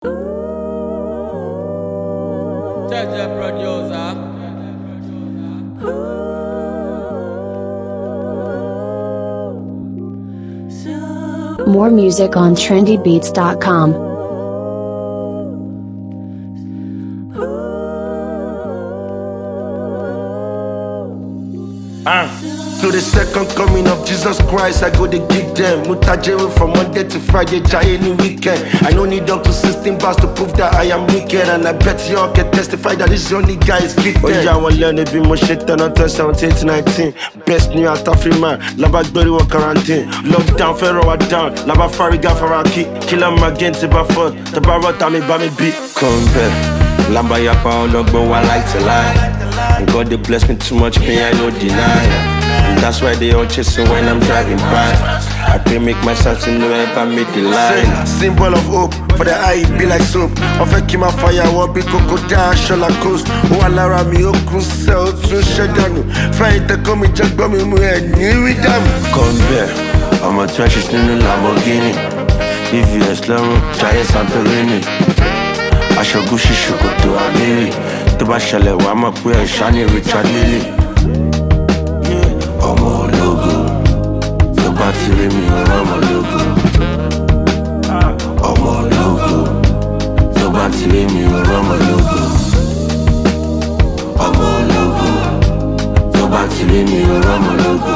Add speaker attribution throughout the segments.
Speaker 1: Jaja producer.
Speaker 2: More music on trendybeats.com.
Speaker 3: To the second coming of Jesus Christ, I go to give them Mutajere from Monday to Friday, Jai any weekend. I don't need up to 16 bars to prove that I am wicked. And I bet y'all can testify that this only guy is gifted. Oh yeah, I want to learn to be more shit than on 17 to 19. Best new out of free man, Laba Gberi wa quarantine. Lockdown, Ferro wa down, Laba Fariga Faraki. Kill 'em again, Tiba Ford, the Barota me ba me beat. Come back, Lamba Yapa, Ologbo, I like to lie. And God they bless me too much pain, I no deny. And that's why they all chasing when I'm driving by. I pray make myself to know if I make the line. Symbol of hope, for the eye be like soap. Offer keep my fire, what be cocoa dash, shola coast. Oh, Alara me, oh, cruise, to Shadano. Fight the coming, just bomb me, new with them. Come back, I'm a trash, it's in the Lamborghini. If you are slow, try Santorini. I shall go, she should go to Amiri. To Bashale, I'm up with Shani Richard Lily. Ọmọ ológo, tó bá ti rí mi ọmọ ológo. Ọmọ ológo, tó bá ti rí mi ọmọ ológo. Ọmọ ológo, tó bá ti rí mi ọmọ ológo.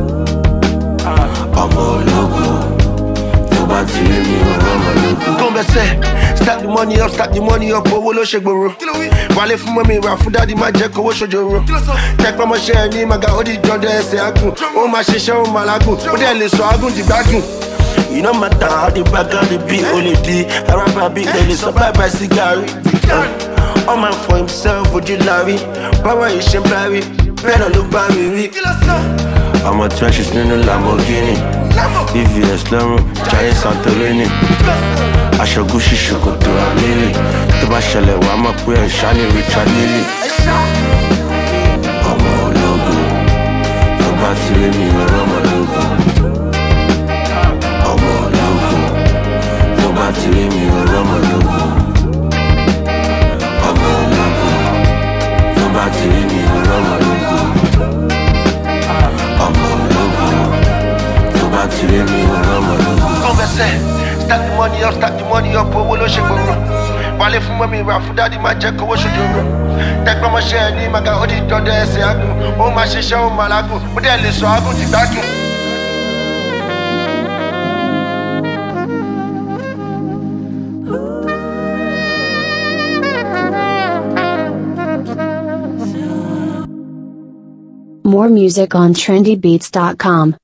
Speaker 3: Ọmọ ológo, tó bá ti rí mi ọmọ ológo. Converse, stack the money up, owó ló ṣe gbòòrò. Wálé fún mọ́mí ìwà fún dádì má jẹ́ kówó ṣojoro. Tẹ́pẹ́ mọ́ṣẹ́ ẹni màgà ó di jọ́ndẹ̀ ẹsẹ̀ agùn. Ó máa ṣiṣẹ́ ó máa lágùn, ó dẹ̀ lè sọ agùn di gbádùn. You no matter how the back of the beat only di. Araba beat they dey supply by cigari. All man for himself, ojú lárí. Báwa yìí ṣe ń bárí, bẹ́ẹ̀ náà ló bá mi rí. Ọmọ trenches nínú Lamborghini. VVS lọ́rùn, Jai Santorini. Aṣọ Gucci ṣòkòtò Amiri. Tó bá ṣẹlẹ̀ wàá mọ̀ pé ẹ̀ ṣáni Richard Lily. Ọmọ ológo, tó bá ti rí mi ọmọ ológo. Ọmọ ológo, tó bá ti rí mi ọmọ ológo. Ọmọ ológo, tó bá ti rí mi ọmọ ológo. Ọmọ ológo, tó bá ti rí mi ọmọ ológo. Converse, stack the money up, owó ló ṣe gbòòrò. Wálé fún mọ́mí ìwà fún dádì má jẹ́ kówó ṣojoro. Tẹ́pẹ́ mọ́ṣẹ́ ẹni màgà ó di jọ́ndẹ̀ ẹsẹ̀ agùn. Ó máa ṣiṣẹ́ ó máa lágùn, ó dẹ̀ lè sọ agùn di gbádùn.
Speaker 2: More music on trendybeats.com.